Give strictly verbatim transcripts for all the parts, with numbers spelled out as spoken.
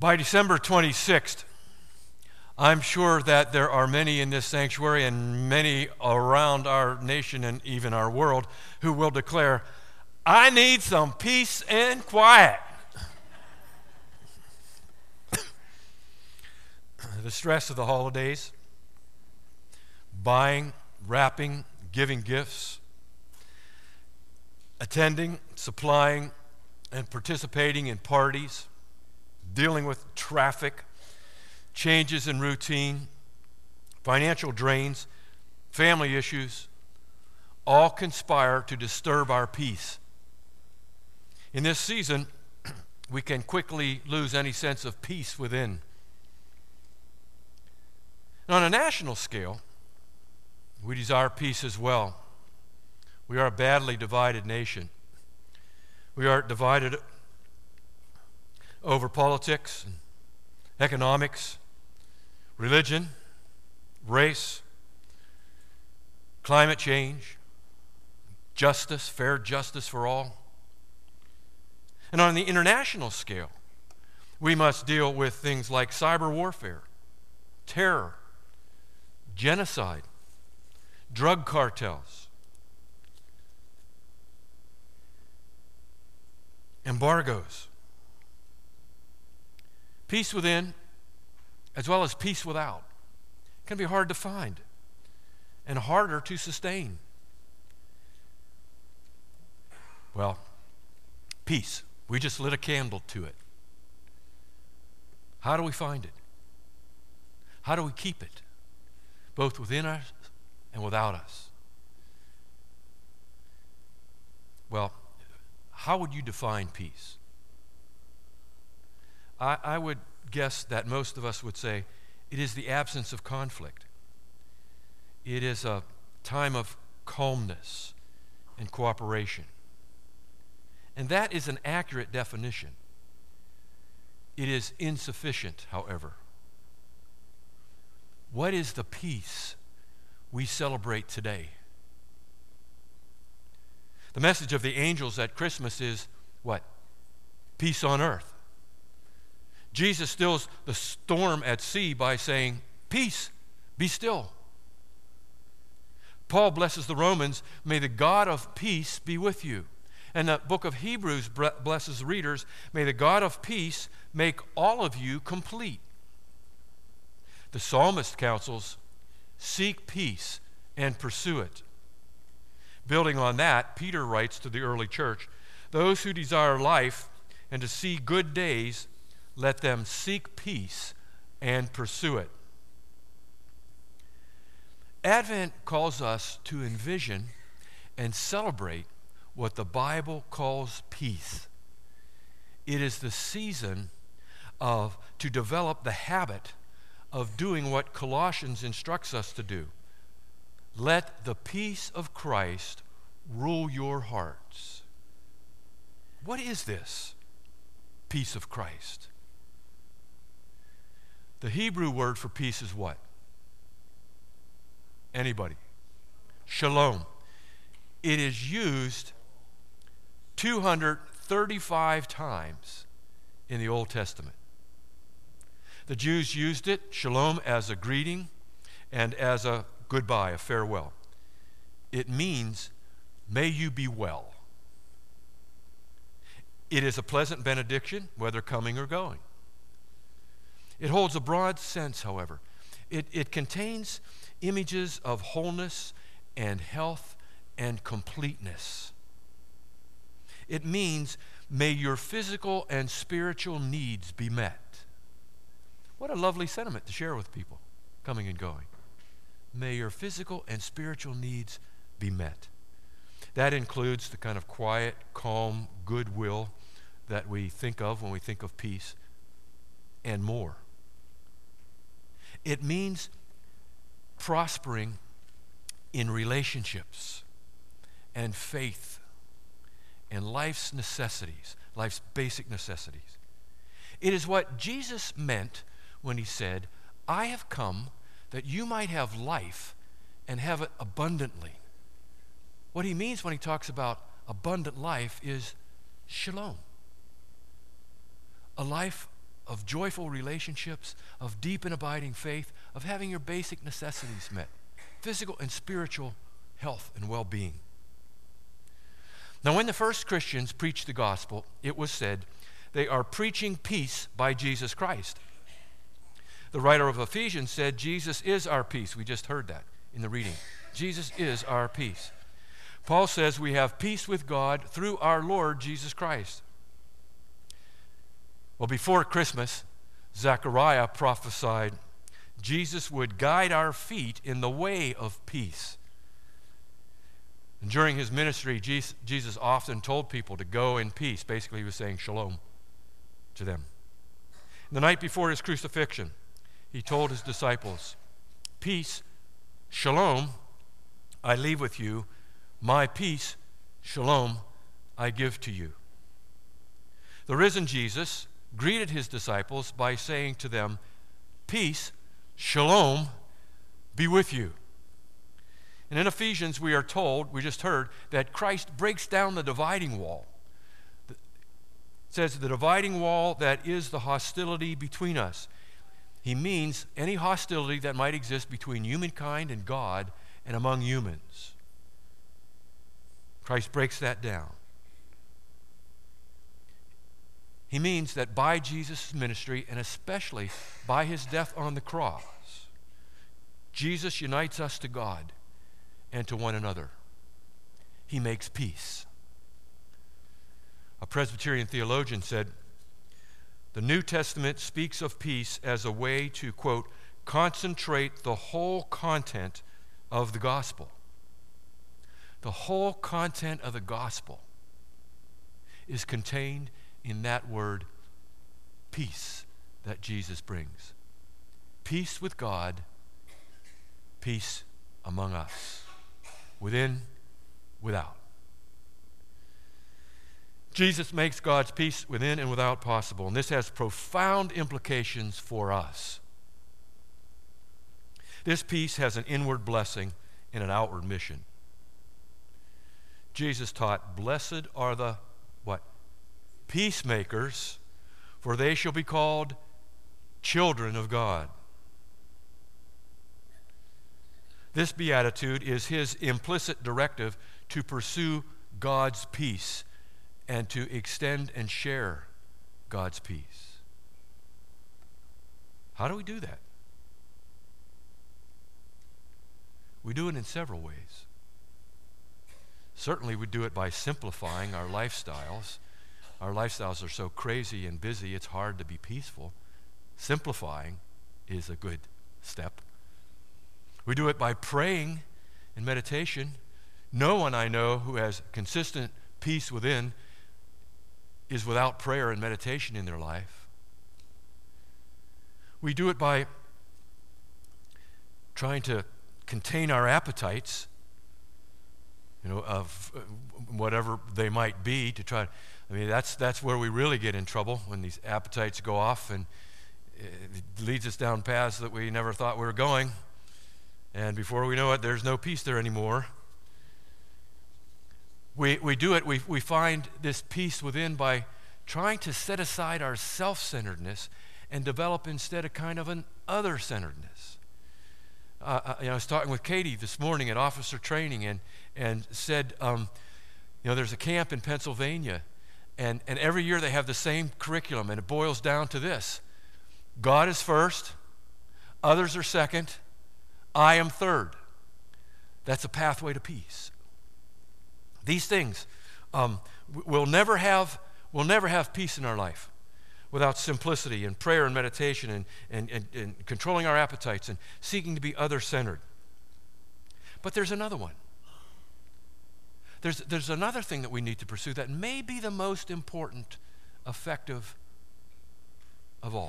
By December twenty-sixth, I'm sure that there are many in this sanctuary and many around our nation and even our world who will declare, I need some peace and quiet. The stress of the holidays, buying, wrapping, giving gifts, attending, supplying, and participating in parties, dealing with traffic, changes in routine, financial drains, family issues, all conspire to disturb our peace. In this season, we can quickly lose any sense of peace within. And on a national scale, we desire peace as well. We are a badly divided nation. We are divided over politics, and economics, religion, race, climate change, justice, fair justice for all. And on the international scale, we must deal with things like cyber warfare, terror, genocide, drug cartels, embargoes. Peace within, as well as peace without, can be hard to find and harder to sustain. Well, peace. We just lit a candle to it. How do we find it? How do we keep it, both within us and without us? Well, how would you define peace? I, I would guess that most of us would say it is the absence of conflict. It is a time of calmness and cooperation. And that is an accurate definition. It is insufficient, however. What is the peace we celebrate today? The message of the angels at Christmas is what? Peace on earth. Jesus stills the storm at sea by saying, peace, be still. Paul blesses the Romans, may the God of peace be with you. And the book of Hebrews blesses readers, may the God of peace make all of you complete. The psalmist counsels, seek peace and pursue it. Building on that, Peter writes to the early church, those who desire life and to see good days, let them seek peace and pursue it. Advent calls us to envision and celebrate what the Bible calls peace. It is the season of to develop the habit of doing what Colossians instructs us to do. Let the peace of Christ rule your hearts. What is this peace of Christ? The Hebrew word for peace is what? Anybody? Shalom. It is used two hundred thirty-five times in the Old Testament. The Jews used it, shalom, as a greeting and as a goodbye, a farewell. It means, may you be well. It is a pleasant benediction, whether coming or going. It holds a broad sense, however. It, it contains images of wholeness and health and completeness. It means, may your physical and spiritual needs be met. What a lovely sentiment to share with people, coming and going. May your physical and spiritual needs be met. That includes the kind of quiet, calm goodwill that we think of when we think of peace, and more. It means prospering in relationships and faith and life's necessities, life's basic necessities. It is what Jesus meant when he said, I have come that you might have life and have it abundantly. What he means when he talks about abundant life is shalom, a life of joyful relationships, of deep and abiding faith, of having your basic necessities met, physical and spiritual health and well-being. Now, when the first Christians preached the gospel, it was said they are preaching peace by Jesus Christ. The writer of Ephesians said, Jesus is our peace. We just heard that in the reading. Jesus is our peace. Paul says we have peace with God through our Lord Jesus Christ. Well, before Christmas, Zechariah prophesied Jesus would guide our feet in the way of peace. And during his ministry, Jesus often told people to go in peace. Basically, he was saying shalom to them. The night before his crucifixion, he told his disciples, peace, shalom, I leave with you. My peace, shalom, I give to you. The risen Jesus greeted his disciples by saying to them, peace, shalom, be with you. And in Ephesians, we are told, we just heard, that Christ breaks down the dividing wall. It says the dividing wall that is the hostility between us. He means any hostility that might exist between humankind and God and among humans. Christ breaks that down. He means that by Jesus' ministry, and especially by his death on the cross, Jesus unites us to God and to one another. He makes peace. A Presbyterian theologian said, the New Testament speaks of peace as a way to, quote, concentrate the whole content of the gospel. The whole content of the gospel is contained in that word, peace, that Jesus brings. Peace with God, peace among us, within, without. Jesus makes God's peace within and without possible, and this has profound implications for us. This peace has an inward blessing and an outward mission. Jesus taught, blessed are the, what? Peacemakers, for they shall be called children of God. This beatitude is his implicit directive to pursue God's peace and to extend and share God's peace. How do we do that? We do it in several ways. Certainly we do it by simplifying our lifestyles. Our lifestyles are so crazy and busy, it's hard to be peaceful. Simplifying is a good step. We do it by praying and meditation. No one I know who has consistent peace within is without prayer and meditation in their life. We do it by trying to contain our appetites, you know, of whatever they might be, to try. I mean, that's that's where we really get in trouble, when these appetites go off and it leads us down paths that we never thought we were going, and before we know it, there's no peace there anymore. We we do it, we we find this peace within by trying to set aside our self-centeredness and develop instead a kind of an other-centeredness. Uh, you know, I was talking with Katie this morning at officer training, and and said, um, you know, there's a camp in Pennsylvania, and and every year they have the same curriculum, and it boils down to this: God is first, others are second, I am third. That's a pathway to peace. These things, um, we'll never have we'll never have peace in our life without simplicity and prayer and meditation and, and, and, and controlling our appetites and seeking to be other-centered. But there's another one. There's, there's another thing that we need to pursue that may be the most important, effective of all.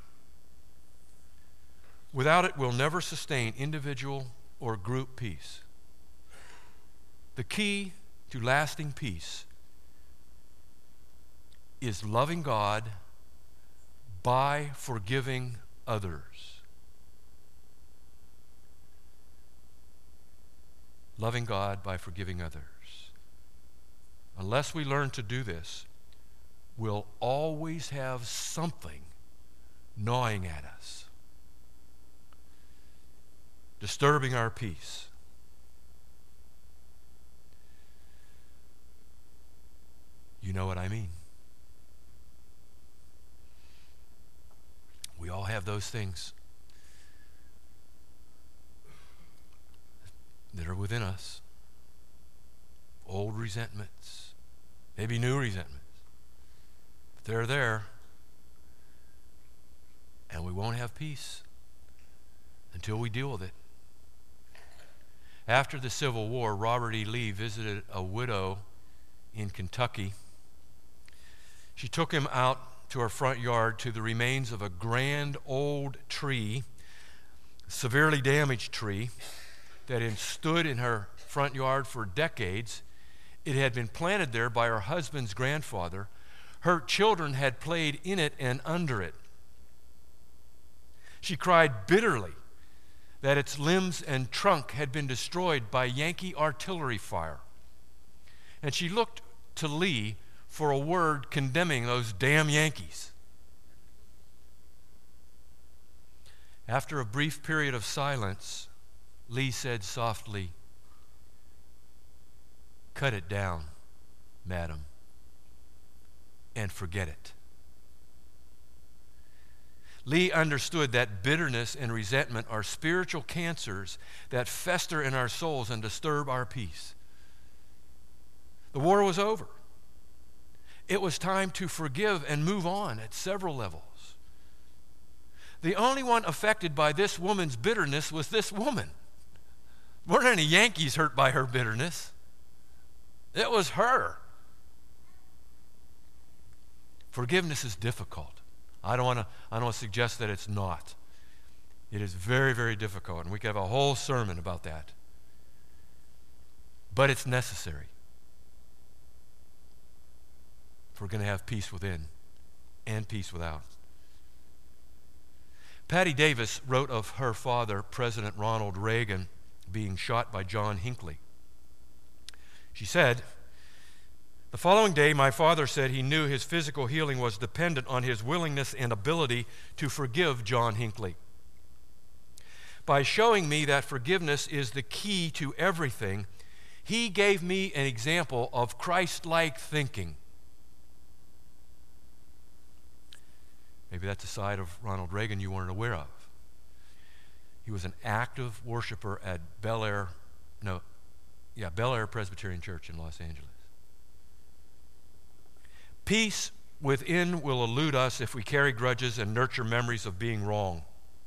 Without it, we'll never sustain individual or group peace. The key to lasting peace is loving God by forgiving others. Loving God by forgiving others. Unless we learn to do this, we'll always have something gnawing at us, disturbing our peace. You know what I mean. We all have those things that are within us. Old resentments, maybe new resentments. But they're there. And we won't have peace until we deal with it. After the Civil War, Robert E. Lee visited a widow in Kentucky. She took him out to her front yard to the remains of a grand old tree, a severely damaged tree that had stood in her front yard for decades. It had been planted there by her husband's grandfather. Her children had played in it and under it. She cried bitterly that its limbs and trunk had been destroyed by Yankee artillery fire. And she looked to Lee for a word condemning those damn Yankees. After a brief period of silence, Lee said softly, "Cut it down, madam, and forget it." Lee understood that bitterness and resentment are spiritual cancers that fester in our souls and disturb our peace. The war was over. It was time to forgive and move on at several levels. The only one affected by this woman's bitterness was this woman. There weren't any Yankees hurt by her bitterness. It was her. Forgiveness is difficult. I don't want to I don't want to suggest that it's not. It is very, very difficult, and we could have a whole sermon about that. But it's necessary if we're going to have peace within and peace without. Patty Davis wrote of her father, President Ronald Reagan, being shot by John Hinckley. She said, "The following day, my father said he knew his physical healing was dependent on his willingness and ability to forgive John Hinckley. By showing me that forgiveness is the key to everything, he gave me an example of Christ-like thinking." Maybe that's a side of Ronald Reagan you weren't aware of. He was an active worshiper at Bel Air, no, yeah, Bel Air Presbyterian Church in Los Angeles. Peace within will elude us if we carry grudges and nurture memories of being wrong.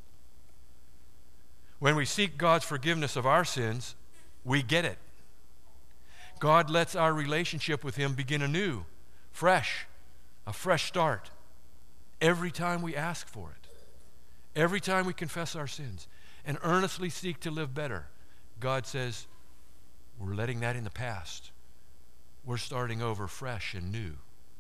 When we seek God's forgiveness of our sins, we get it. God lets our relationship with Him begin anew, fresh, a fresh start. Every time we ask for it, every time we confess our sins and earnestly seek to live better, God says, we're letting that in the past. We're starting over fresh and new.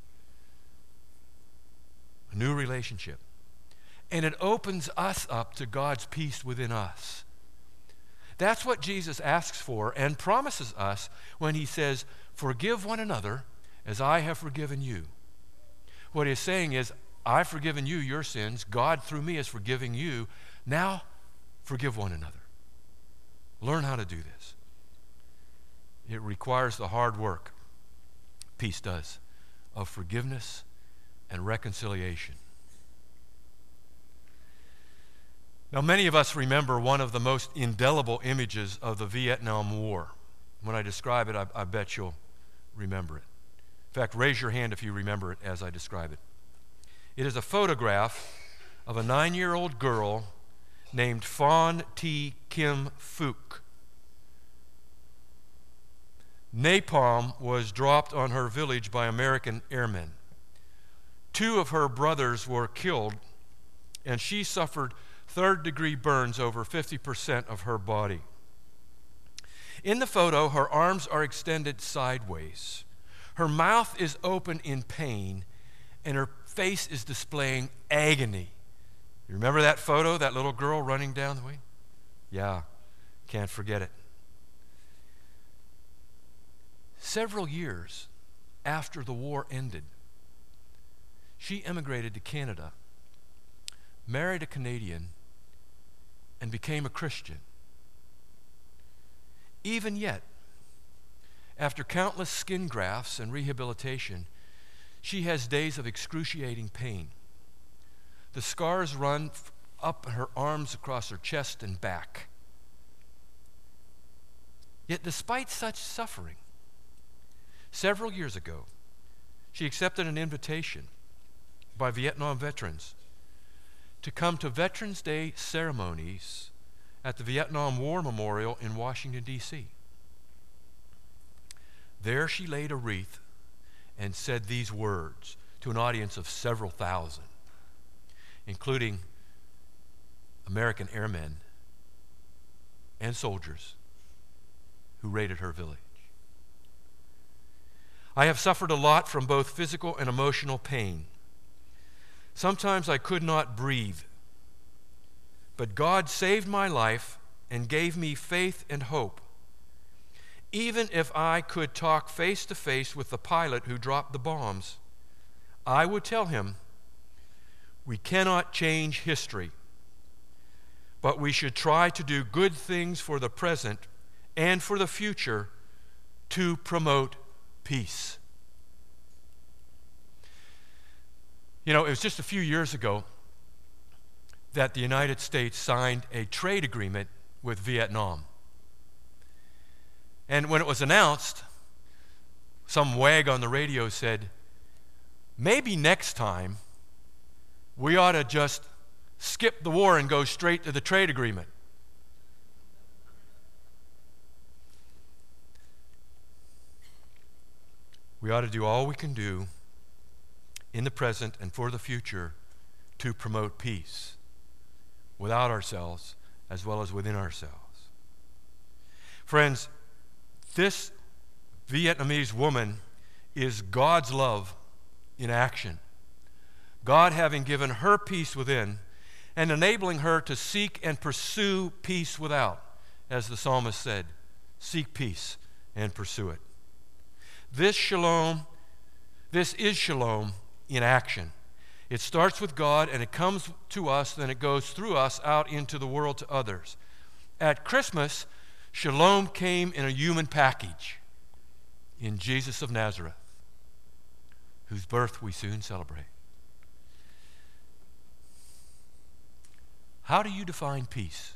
A new relationship. And it opens us up to God's peace within us. That's what Jesus asks for and promises us when He says, "Forgive one another as I have forgiven you." What He's saying is, I've forgiven you your sins. God, through me, is forgiving you. Now, forgive one another. Learn how to do this. It requires the hard work, peace does, of forgiveness and reconciliation. Now, many of us remember one of the most indelible images of the Vietnam War. When I describe it, I, I bet you'll remember it. In fact, raise your hand if you remember it as I describe it. It is a photograph of a nine-year-old girl named Phan Thi Kim Phuc. Napalm was dropped on her village by American airmen. Two of her brothers were killed, and she suffered third-degree burns over fifty percent of her body. In the photo, her arms are extended sideways. Her mouth is open in pain, and her face is displaying agony. You remember that photo, that little girl running down the way? Yeah, can't forget it. Several years after the war ended, she emigrated to Canada, married a Canadian, and became a Christian. Even yet, after countless skin grafts and rehabilitation, she has days of excruciating pain. The scars run up her arms, across her chest and back. Yet despite such suffering, several years ago, she accepted an invitation by Vietnam veterans to come to Veterans Day ceremonies at the Vietnam War Memorial in Washington, D C There she laid a wreath and said these words to an audience of several thousand, including American airmen and soldiers who raided her village. I have suffered a lot from both physical and emotional pain. Sometimes I could not breathe, but God saved my life and gave me faith and hope. Even if I could talk face to face with the pilot who dropped the bombs, I would tell him, we cannot change history, but we should try to do good things for the present and for the future to promote peace. You know, it was just a few years ago that the United States signed a trade agreement with Vietnam. And when it was announced, some wag on the radio said, maybe next time we ought to just skip the war and go straight to the trade agreement. We ought to do all we can do in the present and for the future to promote peace without ourselves as well as within ourselves. Friends, this Vietnamese woman is God's love in action. God having given her peace within and enabling her to seek and pursue peace without, as the psalmist said, seek peace and pursue it. This shalom, this is shalom in action. It starts with God and it comes to us, then it goes through us out into the world to others. At Christmas, shalom came in a human package in Jesus of Nazareth, whose birth we soon celebrate. How do you define peace?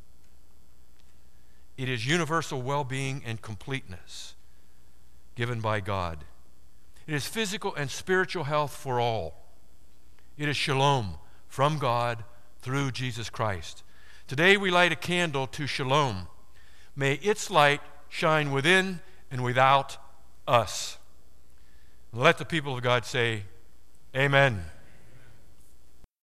It is universal well-being and completeness given by God. It is physical and spiritual health for all. It is shalom from God through Jesus Christ. Today we light a candle to shalom. May its light shine within and without us. Let the people of God say, Amen.